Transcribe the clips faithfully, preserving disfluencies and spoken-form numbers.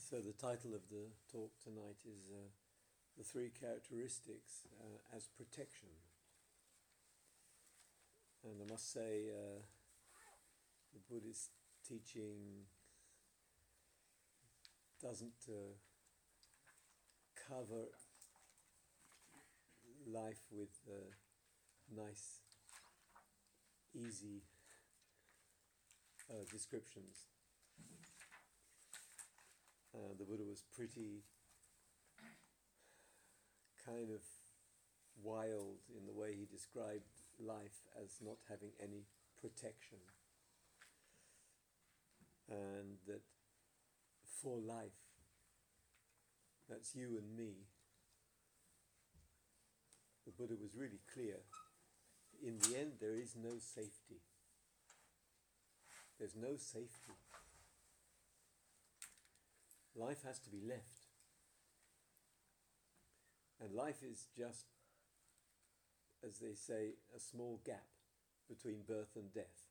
So the title of the talk tonight is uh, The Three Characteristics uh, as Protection. And I must say, uh, the Buddhist teaching doesn't uh, cover life with uh, nice, easy uh, descriptions. Uh, the Buddha was pretty kind of wild in the way he described life as not having any protection. And that for life, that's you and me, the Buddha was really clear. In the end, there is no safety. There's no safety. Life has to be left. And life is just, as they say, a small gap between birth and death.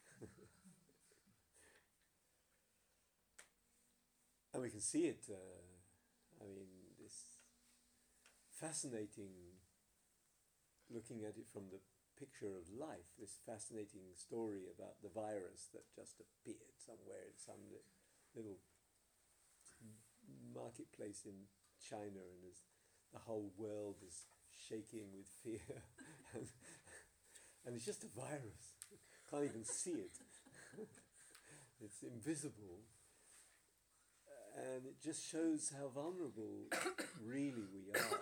And we can see it, uh, I mean, this fascinating, looking at it from the picture of life, this fascinating story about the virus that just appeared somewhere in some li- little marketplace in China, and as the whole world is shaking with fear. and, and it's just a virus. Can't even see it. It's invisible. And it just shows how vulnerable really we are.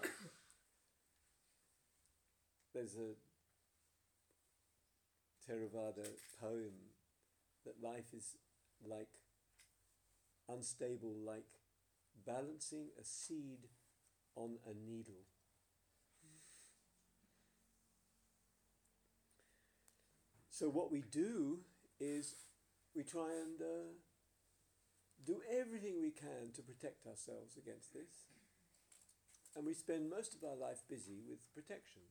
There's a Theravada poem that life is like unstable, like balancing a seed on a needle. So what we do is we try and uh, do everything we can to protect ourselves against this. And we spend most of our life busy with protection.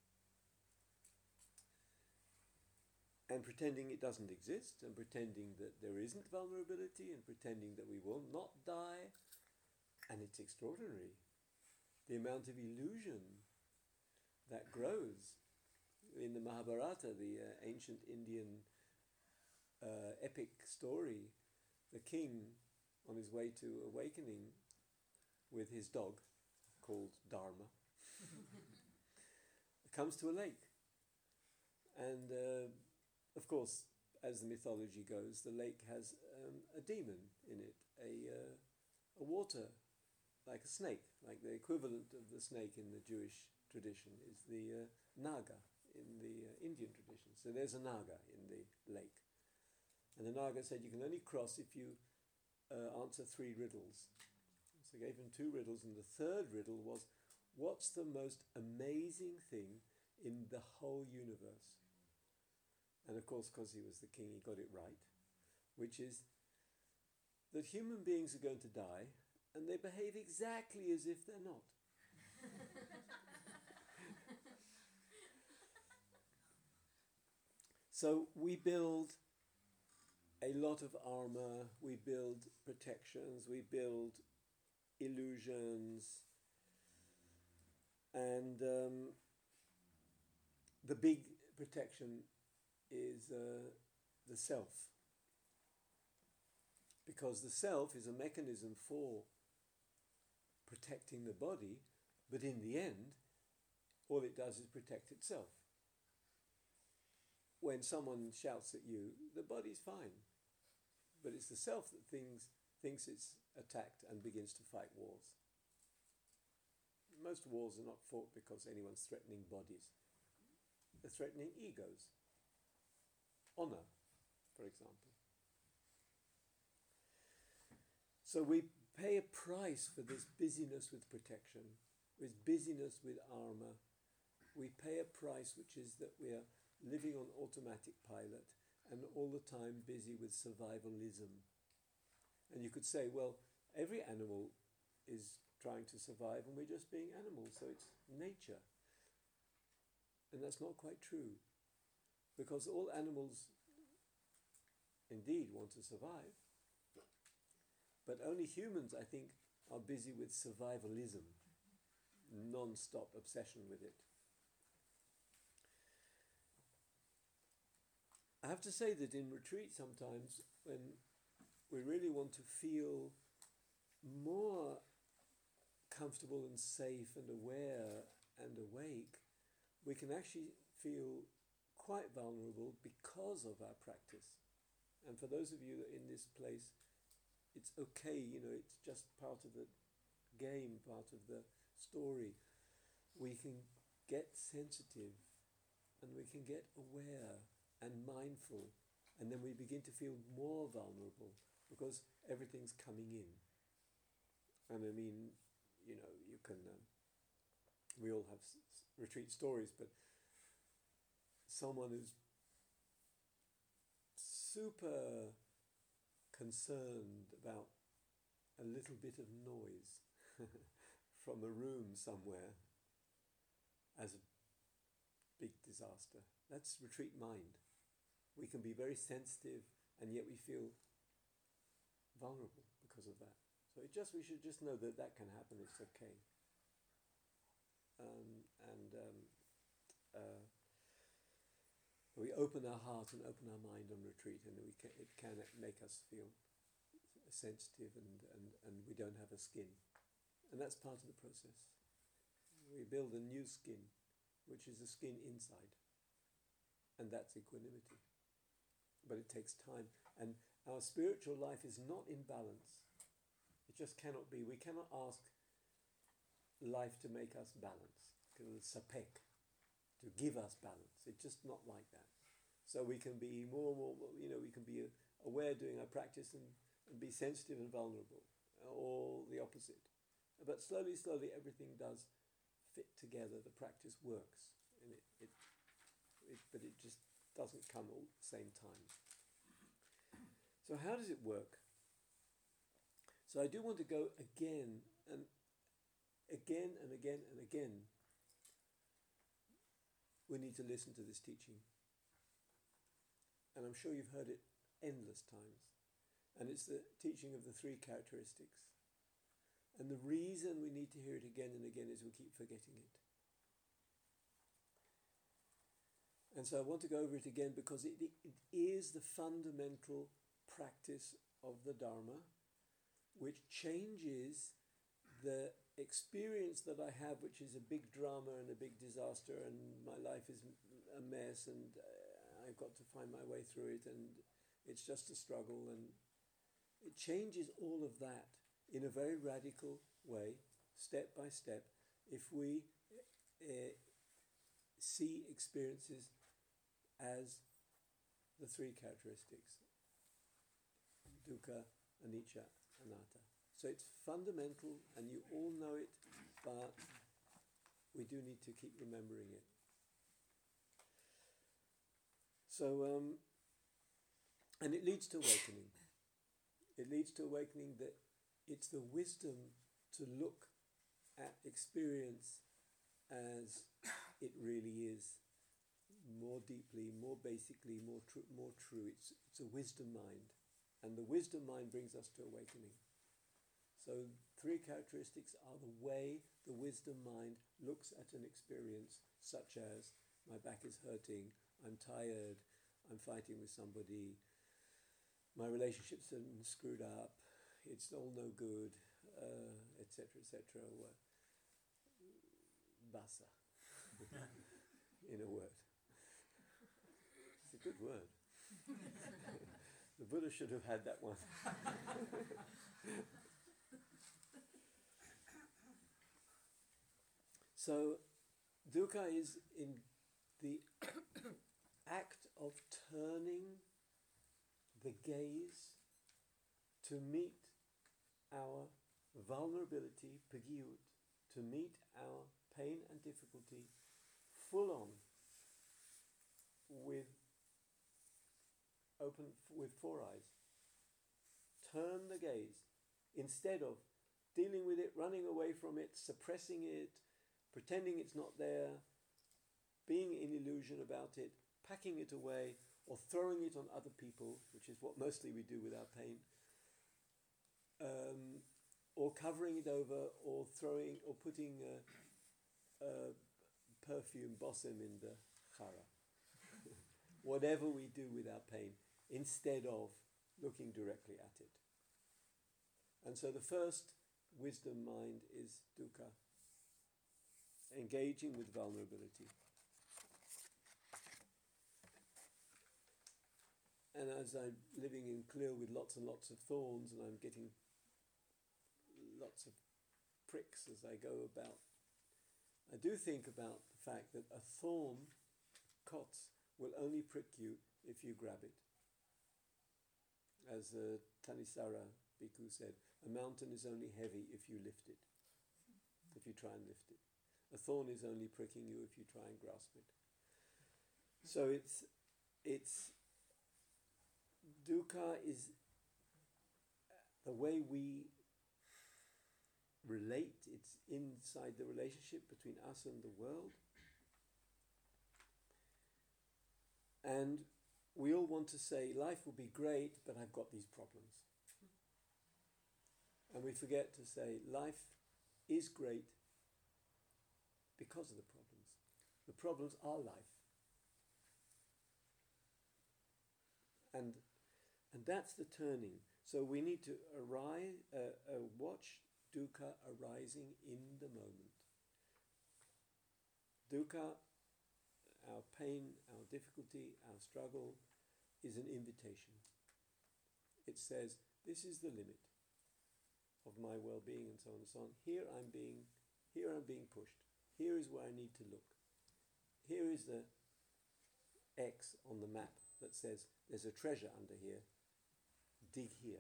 And pretending it doesn't exist, and pretending that there isn't vulnerability, and pretending that we will not die. And it's extraordinary, the amount of illusion that grows. In the Mahabharata, the uh, ancient Indian uh, epic story, the king, on his way to awakening with his dog, called Dharma, comes to a lake. And uh, of course, as the mythology goes, the lake has um, a demon in it, a, uh, a water, like a snake, like the equivalent of the snake in the Jewish tradition is the uh, Naga in the uh, Indian tradition. So there's a Naga in the lake. And the Naga said you can only cross if you uh, answer three riddles. So they gave him two riddles, and the third riddle was, what's the most amazing thing in the whole universe? And of course, because he was the king, he got it right, which is that human beings are going to die, and they behave exactly as if they're not. So we build a lot of armor, we build protections, we build illusions, and um, the big protection is uh, the self. Because the self is a mechanism for protecting the body, but in the end, all it does is protect itself. When someone shouts at you, the body's fine. But it's the self that thinks, thinks it's attacked and begins to fight wars. Most wars are not fought because anyone's threatening bodies. They're threatening egos. Honor, for example. So we pay a price for this busyness with protection, with busyness with armor. We pay a price which is that we are living on automatic pilot and all the time busy with survivalism. And you could say, well, every animal is trying to survive and we're just being animals, so it's nature. And that's not quite true, because all animals indeed want to survive, But only humans, I think, are busy with survivalism, non-stop obsession with it. I have to say that in retreat sometimes, when we really want to feel more comfortable and safe and aware and awake, we can actually feel quite vulnerable because of our practice. And for those of you that are in this place, it's okay, you know, it's just part of the game, part of the story. We can get sensitive and we can get aware and mindful, and then we begin to feel more vulnerable because everything's coming in. And I mean, you know, you can, um, we all have s- s- retreat stories, but someone who's super concerned about a little bit of noise from a room somewhere as a big disaster. That's retreat mind. We can be very sensitive and yet we feel vulnerable because of that. So it just we should just know that that can happen. It's okay. Um, and um, uh, we open our heart and open our mind on retreat, and we can, it can make us feel sensitive, and, and, and we don't have a skin. And that's part of the process. We build a new skin, which is the skin inside. And that's equanimity. But it takes time. And our spiritual life is not in balance. It just cannot be. We cannot ask life to make us balance, sapek, to give us balance. It's just not like that. So we can be more and more, you know, we can be aware doing our practice and, and be sensitive and vulnerable, or the opposite. But slowly, slowly, everything does fit together. The practice works, and it, it, it but it just doesn't come all at the same time. So how does it work? So I do want to go again and again and again and again. We need to listen to this teaching. And I'm sure you've heard it endless times. And it's the teaching of the three characteristics. And the reason we need to hear it again and again is we keep forgetting it. And so I want to go over it again because it, it is the fundamental practice of the Dharma, which changes the experience that I have, which is a big drama and a big disaster, and my life is a mess, and uh, I've got to find my way through it, and it's just a struggle, and it changes all of that in a very radical way, step by step, if we uh, see experiences as the three characteristics: dukkha, anicca, anatta. So it's fundamental, and you all know it, but we do need to keep remembering it. So, um, and it leads to awakening. It leads to awakening that it's the wisdom to look at experience as it really is, more deeply, more basically, more true. More true. It's it's a wisdom mind, and the wisdom mind brings us to awakening. So three characteristics are the way the wisdom mind looks at an experience, such as my back is hurting, I'm tired, I'm fighting with somebody, my relationship's screwed up, it's all no good, et cetera, et cetera. Basa, in a word. It's a good word. The Buddha should have had that one. So, dukkha is in the act of turning the gaze to meet our vulnerability, pagyut, to meet our pain and difficulty full on with open with four eyes. Turn the gaze instead of dealing with it, running away from it, suppressing it, pretending it's not there, being in illusion about it, packing it away, or throwing it on other people, which is what mostly we do with our pain. um, or covering it over, or throwing, or putting a, a perfume bosom in the chara. Whatever we do with our pain, instead of looking directly at it. And so the first wisdom mind is dukkha, engaging with vulnerability. And as I'm living in clear with lots and lots of thorns, and I'm getting lots of pricks as I go about, I do think about the fact that a thorn, kots, will only prick you if you grab it. As uh, Thanissaro Bhikkhu said, a mountain is only heavy if you lift it, if you try and lift it. A thorn is only pricking you if you try and grasp it. So it's, it's, dukkha is the way we relate, it's inside the relationship between us and the world. And we all want to say, life will be great, but I've got these problems. And we forget to say, life is great because of the problems. The problems are life. And and that's the turning. So we need to arise, uh, uh, watch dukkha arising in the moment. Dukkha, our pain, our difficulty, our struggle, is an invitation. It says, this is the limit of my well-being, and so on and so on. Here I'm being, here I'm being pushed. Here is where I need to look. Here is the X on the map that says, there's a treasure under here. Dig here.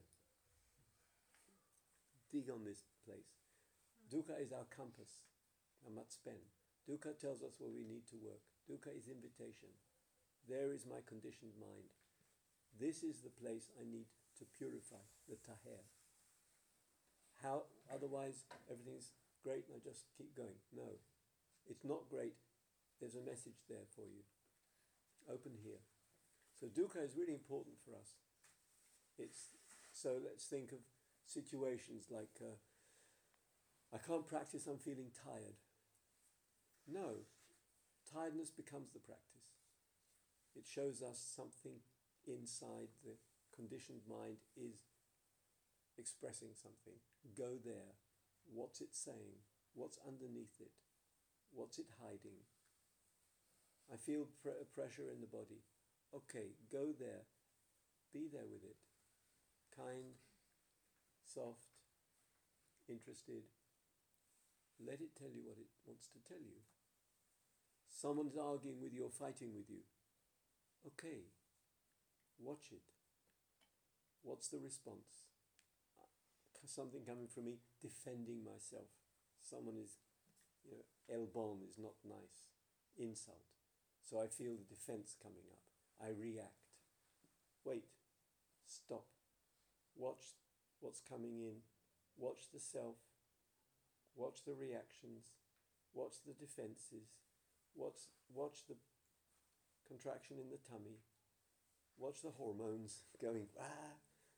Dig on this place. Dukkha is our compass, our matspen. Dukkha tells us where we need to work. Dukkha is invitation. There is my conditioned mind. This is the place I need to purify, the taher. How, otherwise, everything's great and I just keep going. No, it's not great. There's a message there for you. Open here. So dukkha is really important for us. It's, so let's think of situations like, uh, I can't practice, I'm feeling tired. No, tiredness becomes the practice. It shows us something inside the conditioned mind is expressing something. Go there. What's it saying? What's underneath it? What's it hiding? I feel pr- pressure in the body. Okay, go there. Be there with it. Kind, soft, interested. Let it tell you what it wants to tell you. Someone's arguing with you or fighting with you. Okay, watch it. What's the response? Something coming from me, defending myself. Someone is, you know, elbon is not nice. Insult. So I feel the defense coming up. I react. Wait. Stop. Watch what's coming in. Watch the self. Watch the reactions. Watch the defenses. Watch, watch the contraction in the tummy. Watch the hormones going, ah.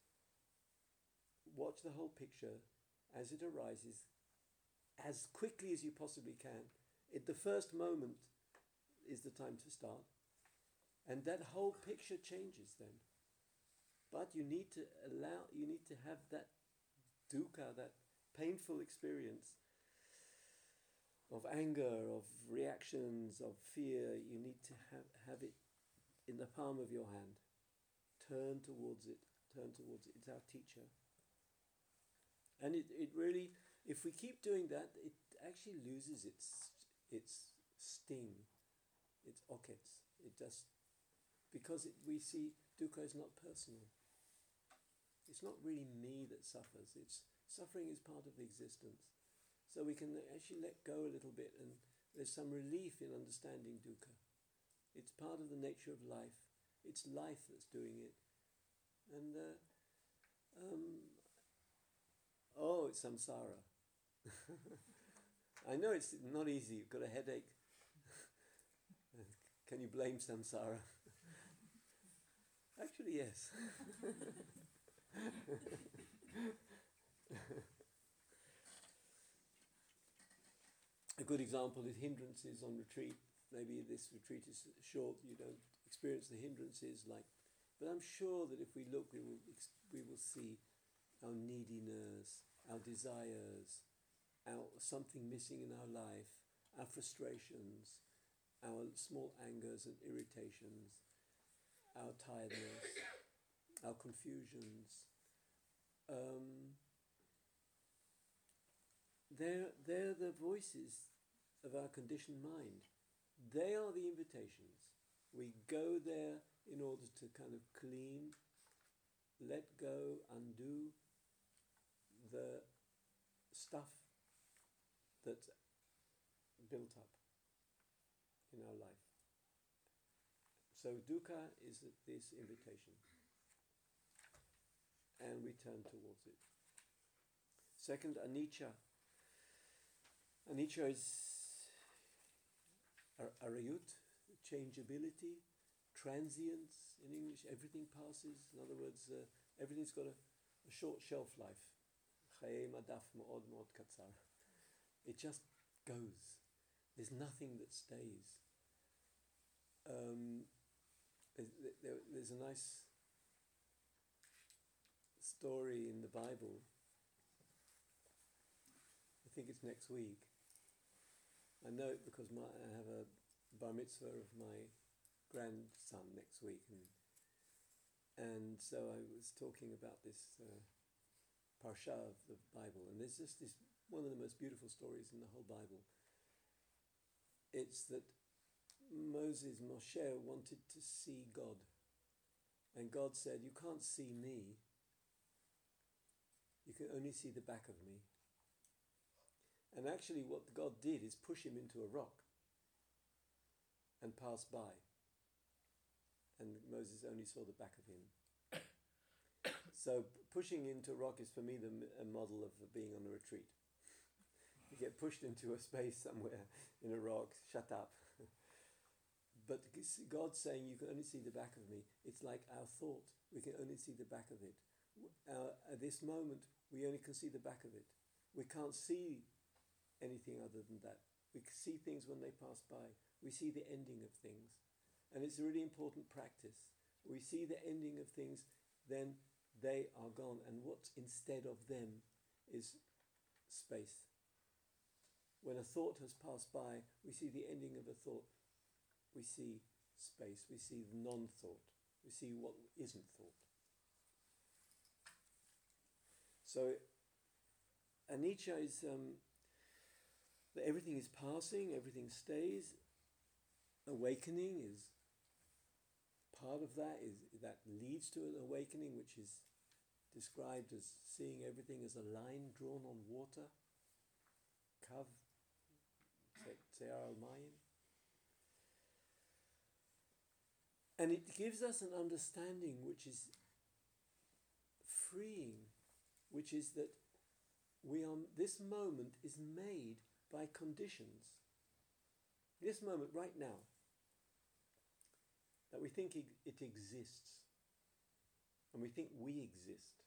Watch the whole picture as it arises, as quickly as you possibly can. At the first moment is the time to start. And that whole picture changes then. But you need to allow, you need to have that dukkha, that painful experience of anger, of reactions, of fear. You need to have, have it in the palm of your hand. Turn towards it, turn towards it. It's our teacher. And it, it really, if we keep doing that, it actually loses its its sting, its okets. It just, because it, we see dukkha is not personal. It's not really me that suffers. It's suffering is part of the existence. So we can actually let go a little bit, and there's some relief in understanding dukkha. It's part of the nature of life. It's life that's doing it. And uh, um, oh, it's samsara. I know it's not easy. You've got a headache. Can you blame samsara? Actually, yes. A good example is hindrances on retreat. Maybe this retreat is short, you don't experience the hindrances like, but I'm sure that if we look, we will, we will see our neediness, our desires, our something missing in our life, our frustrations, our small angers and irritations, our tiredness, our confusions. Um, they're, they're the voices of our conditioned mind. They are the invitations. We go there in order to kind of clean, let go, undo the stuff that's built up in our life. So dukkha is this invitation, and we turn towards it. Second, anicca. Anicca is arayut, changeability, transience in English. Everything passes. In other words, uh, everything's got a, a short shelf life. Chaye madaf ma'od ma'od katzar. It just goes. There's nothing that stays. Um, there's, there, there's a nice story in the Bible. I think it's next week. I know it because my, I have a bar mitzvah of my grandson next week, and and so I was talking about this uh, parsha of the Bible, and there's just this one of the most beautiful stories in the whole Bible. It's that Moses, Moshe, wanted to see God, and God said, "You can't see me. You can only see the back of me." And actually what God did is push him into a rock and pass by. And Moses only saw the back of him. So pushing into a rock is for me the a model of being on a retreat. You get pushed into a space somewhere in a rock, shut up. But God's saying you can only see the back of me. It's like our thought. We can only see the back of it. Our, at this moment, we only can see the back of it. We can't see anything other than that. We see things when they pass by. We see the ending of things. And it's a really important practice. We see the ending of things, then they are gone. And what's instead of them is space. When a thought has passed by, we see the ending of a thought. We see space. We see the non-thought. We see what isn't thought. So, anicca is... Um, that everything is passing, everything stays. Awakening is part of that, is that leads to an awakening, which is described as seeing everything as a line drawn on water. Kav Tsear al-Mayim. And it gives us an understanding which is freeing, which is that we are, this moment is made by conditions. This moment right now, that we think it, it exists, and we think we exist.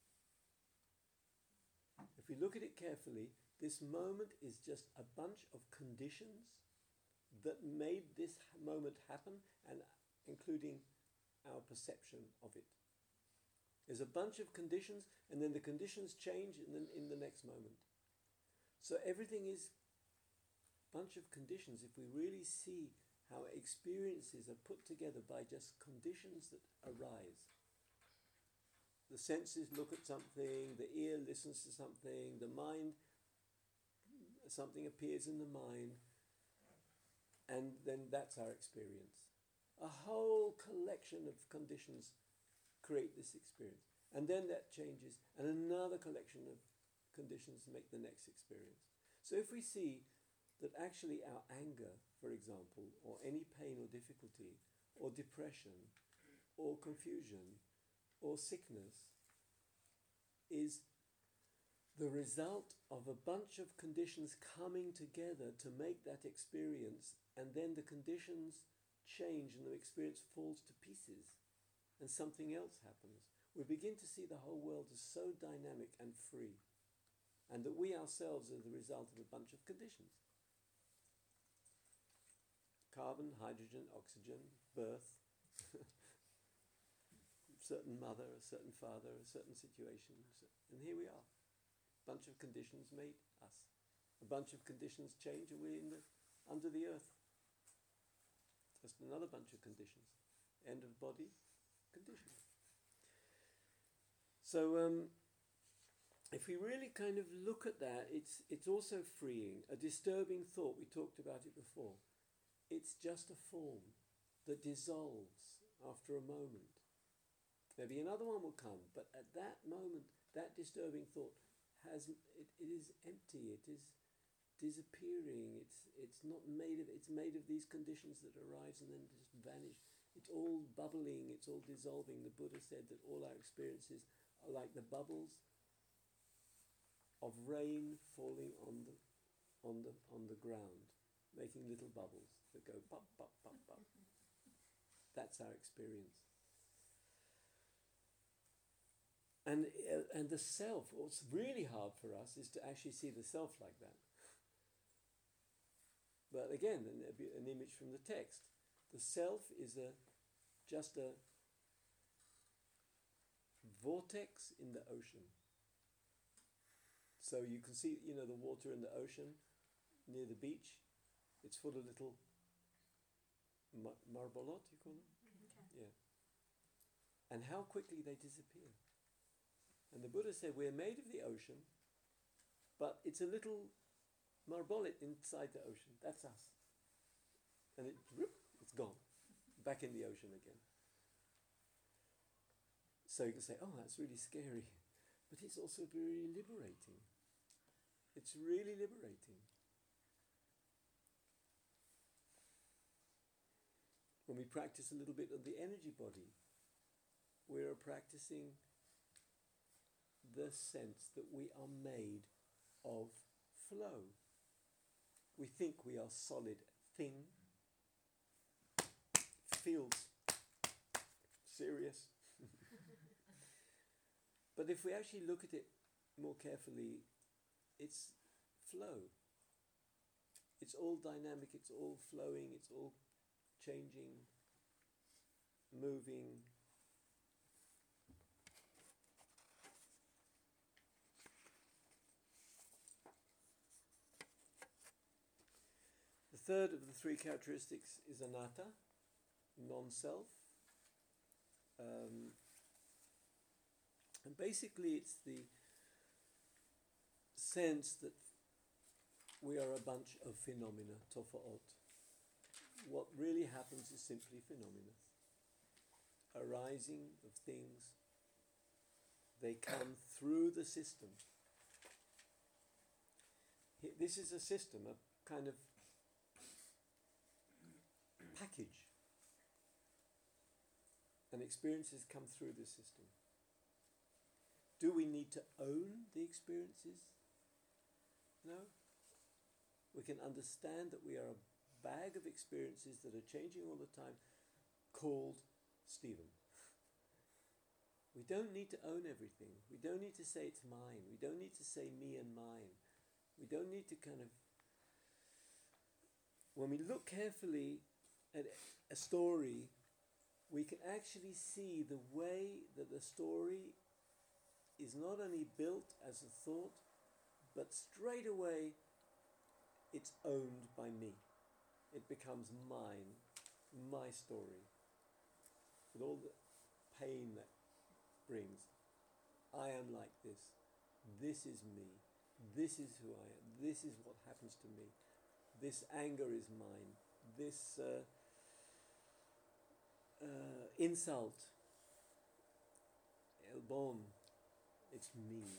If we look at it carefully, this moment is just a bunch of conditions that made this moment happen, and including our perception of it. There's a bunch of conditions, and then the conditions change in the, in the next moment. So everything is a bunch of conditions. If we really see how experiences are put together by just conditions that arise. The senses look at something, the ear listens to something, the mind, something appears in the mind, and then that's our experience. A whole collection of conditions create this experience. And then that changes, and another collection of conditions make the next experience. So if we see that actually our anger, for example, or any pain or difficulty, or depression, or confusion, or sickness, is the result of a bunch of conditions coming together to make that experience, and then the conditions change and the experience falls to pieces, and something else happens. We begin to see the whole world as so dynamic and free. and that we ourselves are the result of a bunch of conditions. Carbon, hydrogen, oxygen, birth, certain mother, a certain father, a certain situation, and here we are. A bunch of conditions made us. A bunch of conditions change and we're in the, under the earth. Just another bunch of conditions. End of body, conditions. So um, if we really kind of look at that, it's it's also freeing. A disturbing thought, we talked about it before. It's just a form that dissolves after a moment. Maybe another one will come, but at that moment, that disturbing thought has it, it is empty. It is disappearing. It's it's not made of. It's made of these conditions that arise and then just vanish. It's all bubbling. It's all dissolving. The Buddha said that all our experiences are like the bubbles of rain falling on the on the on the ground, making little bubbles that go pop pop pop pop. That's our experience. And uh, and the self, what's really hard for us is to actually see the self like that. But again, an, an image from the text. The self is a just a vortex in the ocean. So you can see, you know, the water in the ocean near the beach. It's full of little mar- marbolot, you call them? Okay. Yeah. And how quickly they disappear. And the Buddha said, we're made of the ocean, but it's a little marbolet inside the ocean. That's us. And it, whoop, it's gone. Back in the ocean again. So you can say, oh, that's really scary. But it's also very liberating. It's really liberating. When we practice a little bit of the energy body, we're practicing the sense that we are made of flow. We think we are solid, thin, feels serious. But if we actually look at it more carefully, it's flow. It's all dynamic, it's all flowing, it's all changing, moving. The third of the three characteristics is anatta, non-self. Um, and basically it's the sense that we are a bunch of phenomena, tofa'ot. What really happens is simply phenomena. Arising of things. They come through the system. This is a system, a kind of package. And experiences come through the system. Do we need to own the experiences? No. We can understand that we are a bag of experiences that are changing all the time, called Stephen. We don't need to own everything. We don't need to say it's mine. We don't need to say me and mine. We don't need to kind of... When we look carefully at a story, we can actually see the way that the story is not only built as a thought, but straight away it's owned by me. It becomes mine, my story, with all the pain that brings. I am like this. This is me. This is who I am. This is what happens to me. This anger is mine. This uh, uh, insult, elbon, it's me.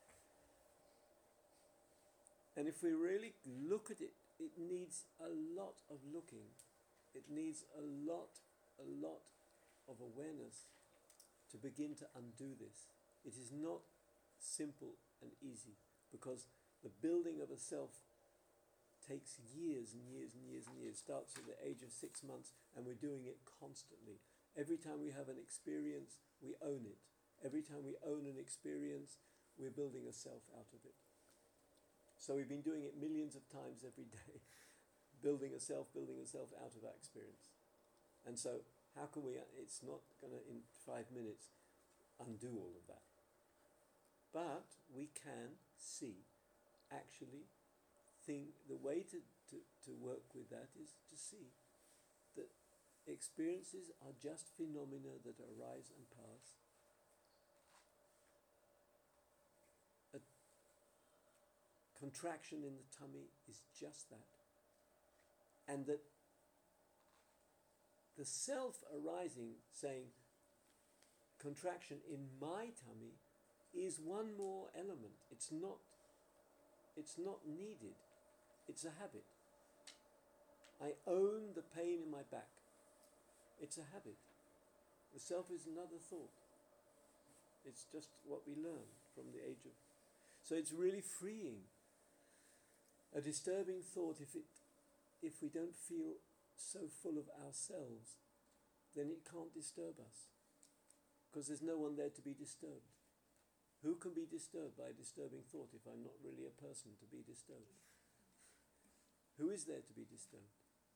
And if we really look at it, it needs a lot of looking. It needs a lot, a lot of awareness to begin to undo this. It is not simple and easy, because the building of a self takes years and years and years and years. It starts at the age of six months and we're doing it constantly. Every time we have an experience, we own it. Every time we own an experience, we're building a self out of it. So we've been doing it millions of times every day, building a self, building a self out of our experience. And so how can we, it's not going to, in five minutes, undo all of that. But we can see, actually, think, the way to, to, to work with that is to see that experiences are just phenomena that arise and pass. A contraction in the tummy is just that. And that the self arising, saying, contraction in my tummy, is one more element. It's not, it's not needed. It's a habit. I own the pain in my back. It's a habit. The self is another thought. It's just what we learn from the age of... So it's really freeing. A disturbing thought, if it, if we don't feel so full of ourselves, then it can't disturb us, because there's no one there to be disturbed. Who can be disturbed by a disturbing thought if I'm not really a person to be disturbed? Who is there to be disturbed?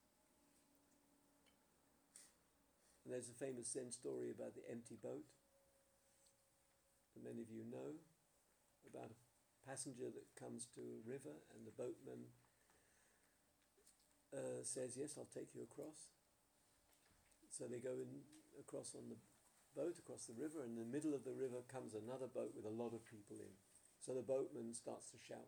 And there's a famous Zen story about the empty boat that many of you know, about a passenger that comes to a river and the boatman uh, says, yes, I'll take you across. So they go in across on the boat, across the river, and in the middle of the river comes another boat with a lot of people in. So the boatman starts to shout,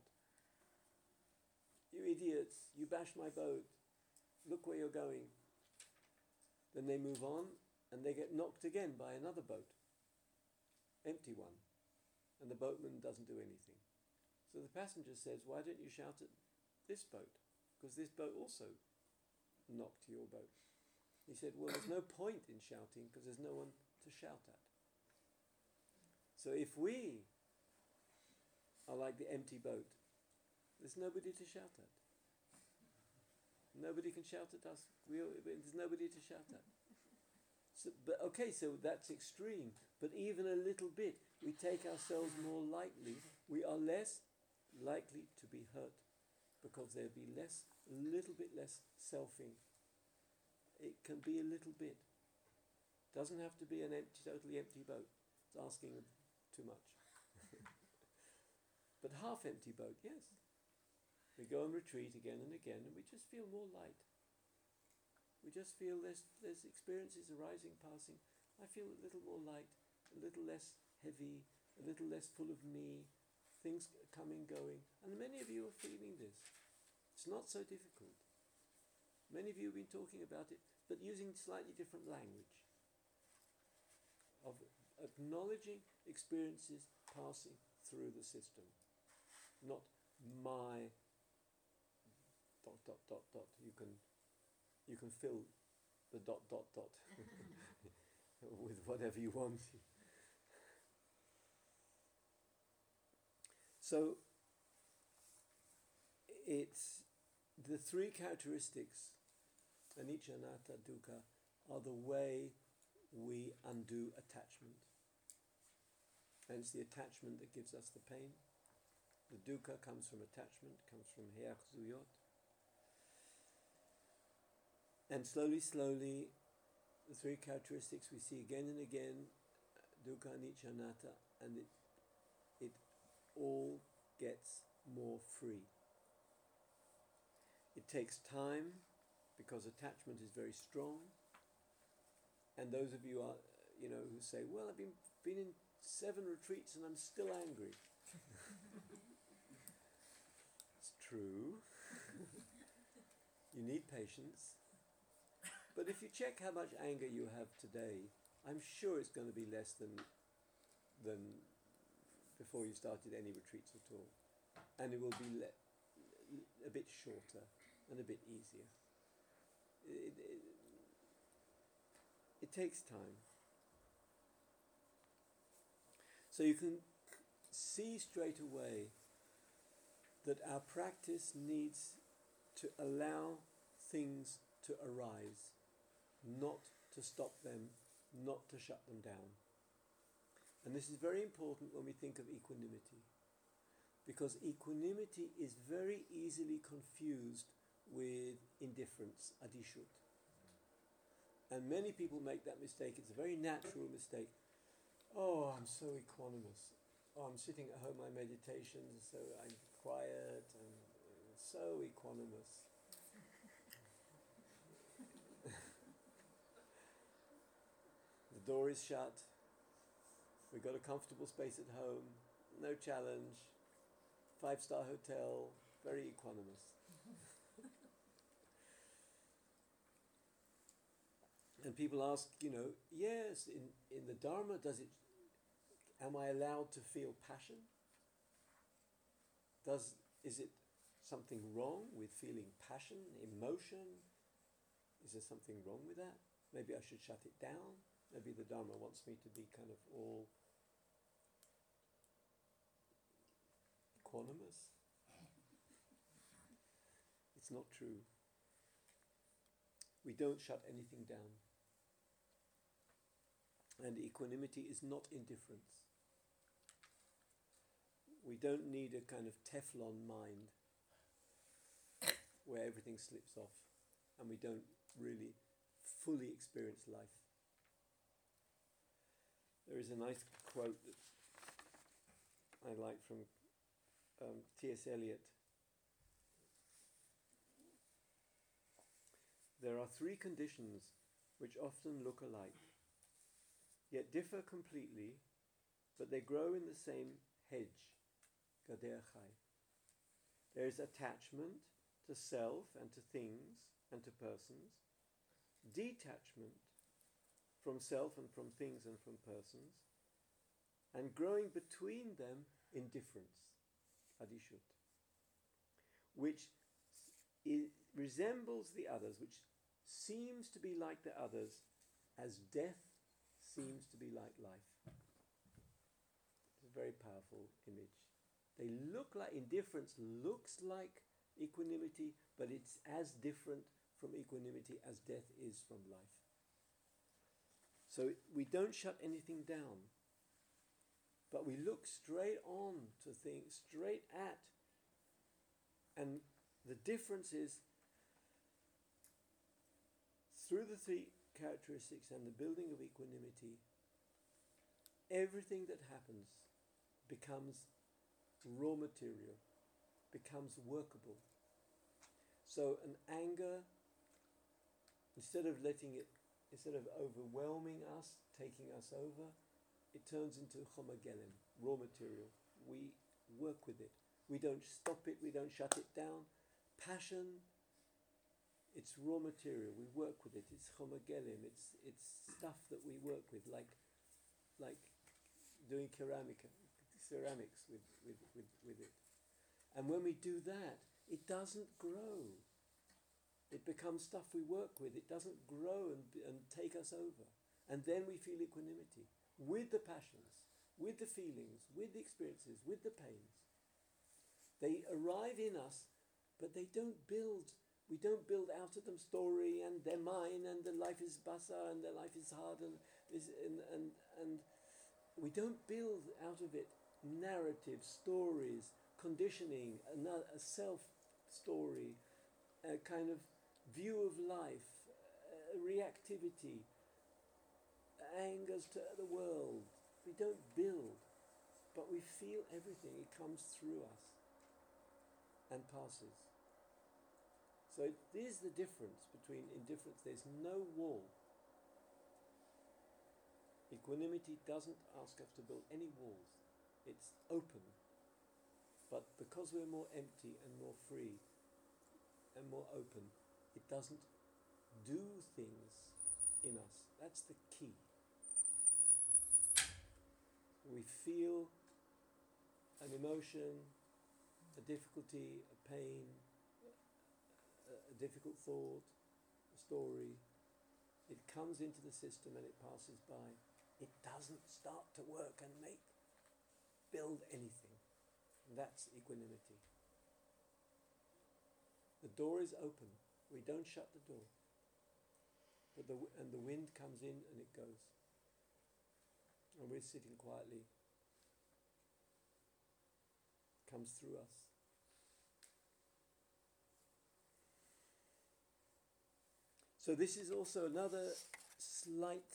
you idiots, you bashed my boat, look where you're going. Then they move on and they get knocked again by another boat, empty one, and the boatman doesn't do anything. So the passenger says, why don't you shout at this boat? Because this boat also knocked your boat. He said, well, there's no point in shouting because there's no one to shout at. So if we are like the empty boat, there's nobody to shout at. Nobody can shout at us. We, there's nobody to shout at. So, but okay, so that's extreme. But even a little bit, we take ourselves more lightly. We are less likely to be hurt because there'll be less, a little bit less selfing. It can be a little bit. Doesn't have to be an empty, totally empty boat. It's asking too much. But half empty boat, yes. We go and retreat again and again, and we just feel more light. We just feel there's, there's experiences arising, passing. I feel a little more light, a little less heavy, a little less full of me, things coming, going. And many of you are feeling this. It's not so difficult. Many of you have been talking about it, but using slightly different language. Of acknowledging experiences passing through the system. Not my dot, dot, dot, dot. You can, you can fill the dot, dot, dot with whatever you want. So, it's the three characteristics, anicca, anatta, dukkha, are the way we undo attachment. And it's the attachment that gives us the pain. The dukkha comes from attachment, comes from heaksuyot. And slowly, slowly, the three characteristics we see again and again, dukkha, anicca, anatta, and it, it all gets more free. It takes time because attachment is very strong. And those of you are, you know, who say, well, I've been, been in seven retreats and I'm still angry. It's true. You need patience. But if you check how much anger you have today, I'm sure it's going to be less than, than before you started any retreats at all. And it will be le- a bit shorter and a bit easier. It, it, it takes time. So you can see straight away that our practice needs to allow things to arise, not to stop them, not to shut them down. And this is very important when we think of equanimity. because equanimity is very easily confused with indifference, adishut. And many people make that mistake. It's a very natural mistake. Oh, I'm so equanimous. Oh, I'm sitting at home, my meditations, so I'm quiet and so equanimous. The door is shut. We've got a comfortable space at home. No challenge. Five-star hotel. Very equanimous. And people ask, you know, yes, in, in the Dharma, does it, am I allowed to feel passion? Does, is it something wrong with feeling passion, emotion? Is there something wrong with that? Maybe I should shut it down. Maybe the Dharma wants me to be kind of all equanimous. It's not true. We don't shut anything down. And equanimity is not indifference. We don't need a kind of Teflon mind where everything slips off and we don't really fully experience life. There is a nice quote that I like from um, T S Eliot. There are three conditions which often look alike, yet differ completely, but they grow in the same hedge, gader chai. There is attachment to self and to things and to persons, detachment from self and from things and from persons, and growing between them indifference, adishut, which is, resembles the others, which seems to be like the others, as death seems to be like life. It's a very powerful image. They look like, indifference looks like equanimity, but it's as different from equanimity as death is from life. So we don't shut anything down, but we look straight on to things, straight at. And the difference is, through the three characteristics and the building of equanimity, everything that happens becomes raw material, becomes workable. So an anger, instead of letting it, instead of overwhelming us, taking us over, it turns into chomagelim, raw material. We work with it. We don't stop it, we don't shut it down. Passion, it's raw material, we work with it. It's chomagelim, it's it's stuff that we work with, like like doing ceramic, ceramics with, with, with, with it. And when we do that, it doesn't grow. It becomes stuff we work with. It doesn't grow and, and take us over. And then we feel equanimity with the passions, with the feelings, with the experiences, with the pains. They arrive in us, but they don't build. We don't build out of them story and they're mine and their life is basa and their life is hard and, is, and, and, and we don't build out of it narrative, stories, conditioning, another, a self-story, a kind of view of life, uh, reactivity, angers to the world. We don't build, but we feel everything. It comes through us and passes. So it is the difference between indifference. There's no wall. Equanimity doesn't ask us to build any walls. It's open. But because we're more empty and more free and more open, it doesn't do things in us. That's the key. We feel an emotion, a difficulty, a pain, a, a difficult thought, a story. It comes into the system and it passes by. It doesn't start to work and make, build anything. And that's equanimity. The door is open. We don't shut the door. But the, and the wind comes in and it goes. And we're sitting quietly, comes through us. So this is also another slight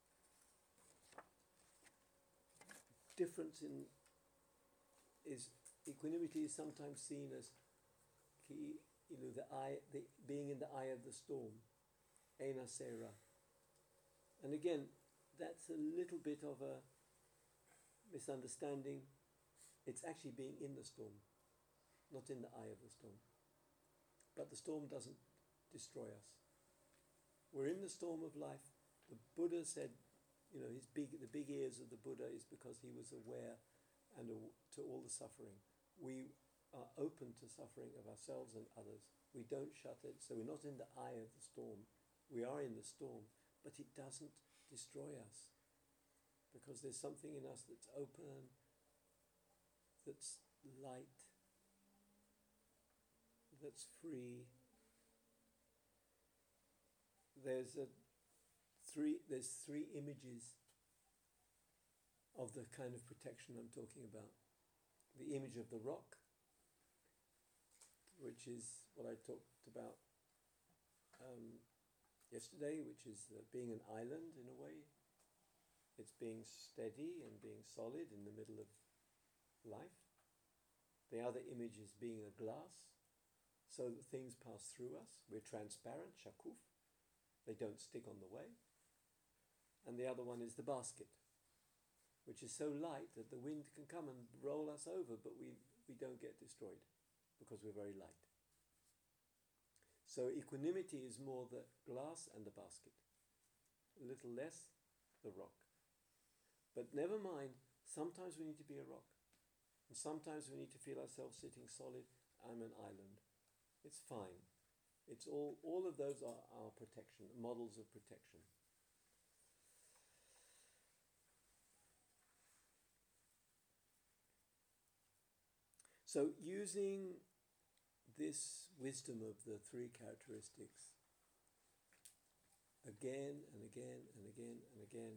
difference in is equanimity is sometimes seen as ki, you know, the eye, the being in the eye of the storm, ena sera. And again, that's a little bit of a misunderstanding. It's actually being in the storm, not in the eye of the storm. But the storm doesn't destroy us. We're in the storm of life. The Buddha said, you know, his big, the big ears of the Buddha is because he was aware and aw- to all the suffering. We are open to suffering of ourselves and others. We don't shut it, so we're not in the eye of the storm. We are in the storm, but it doesn't destroy us because there's something in us that's open, that's light, that's free. There's a three. There's three images of the kind of protection I'm talking about. The image of the rock, which is what I talked about um, yesterday, which is uh, being an island in a way. It's being steady and being solid in the middle of life. The other image is being a glass, so that things pass through us. We're transparent, shakuf. They don't stick on the way. And the other one is the basket, which is so light that the wind can come and roll us over, but we, we don't get destroyed because we're very light. So equanimity is more the glass and the basket, a little less the rock. But never mind, sometimes we need to be a rock. And sometimes we need to feel ourselves sitting solid. I'm an island. It's fine. It's all, all of those are our protection, models of protection. So using this wisdom of the three characteristics again and again and again and again,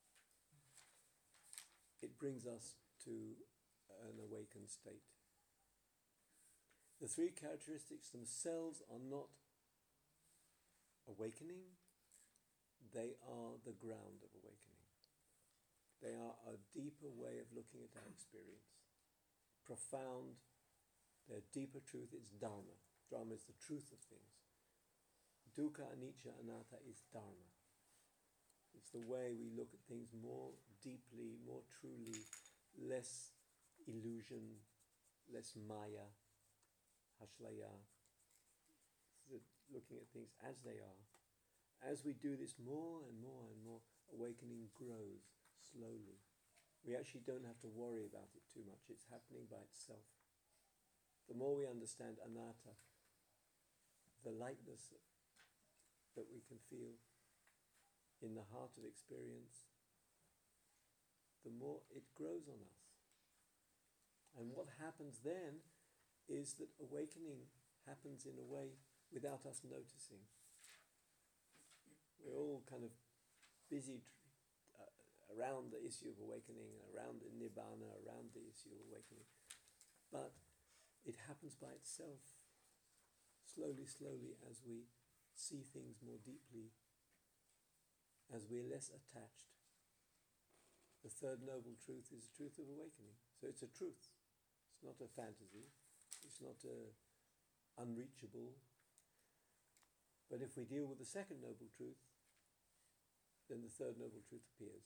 it brings us to an awakened state. The three characteristics themselves are not awakening, they are the ground of awakening. They are a deeper way of looking at our experience. Profound, their deeper truth is Dharma. Dharma is the truth of things. Dukkha, anicca, anatta is Dharma. It's the way we look at things more deeply, more truly, less illusion, less maya, ashlaya, looking at things as they are. As we do this more and more and more, awakening grows slowly. We actually don't have to worry about it too much. It's happening by itself. The more we understand anatta, the lightness that we can feel in the heart of experience, the more it grows on us. And what happens then is that awakening happens in a way without us noticing. We're all kind of busy uh, around the issue of awakening, around the nibbana, around the issue of awakening. But it happens by itself, slowly, slowly, as we see things more deeply, as we're less attached. The third noble truth is the truth of awakening. So it's a truth. It's not a fantasy. It's not a unreachable. But if we deal with the second noble truth, then the third noble truth appears.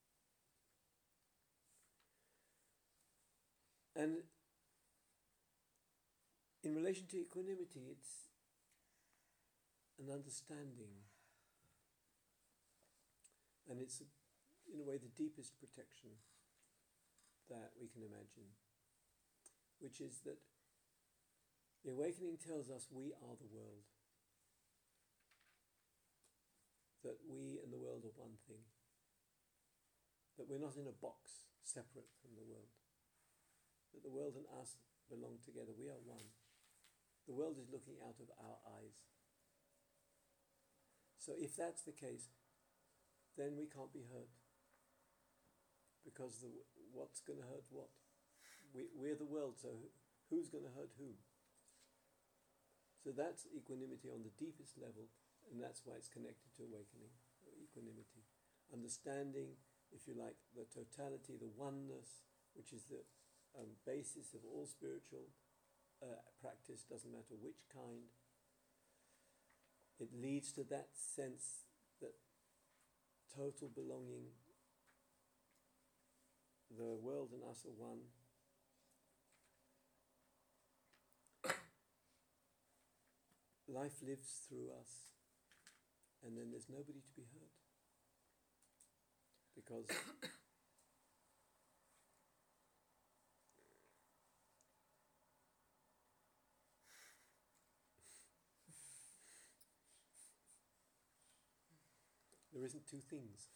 And in relation to equanimity, it's an understanding. And it's, in a way, the deepest protection that we can imagine, which is that the awakening tells us we are the world, that we and the world are one thing, that we're not in a box separate from the world, that the world and us belong together, we are one. The world is looking out of our eyes. So if that's the case, then we can't be hurt. Because the, what's going to hurt what? We, we're the world, so who's going to hurt whom? So that's equanimity on the deepest level, and that's why it's connected to awakening, equanimity. Understanding, if you like, the totality, the oneness, which is the um, basis of all spiritual uh, practice, doesn't matter which kind. It leads to that sense that total belonging, the world and us are one. Life lives through us, and then there's nobody to be hurt. Because there isn't two things,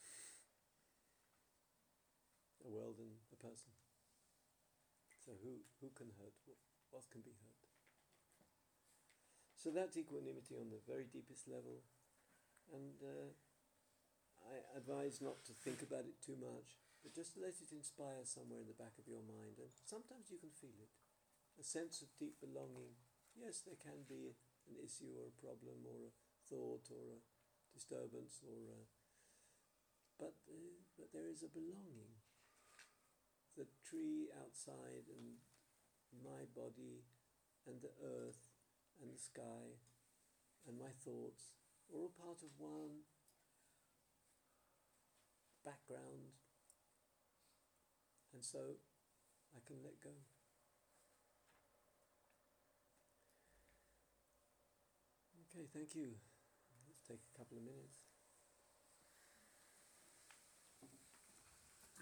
a world and a person. So who, who can hurt? What, what can be hurt? So that's equanimity on the very deepest level. And uh, I advise not to think about it too much, but just let it inspire somewhere in the back of your mind. And sometimes you can feel it. A sense of deep belonging. Yes, there can be an issue or a problem or a thought or a disturbance or a... But, uh, but there is a belonging. The tree outside and my body and the earth and the sky and my thoughts are all part of one background, and so I can let go. Okay, thank you. Let's take a couple of minutes.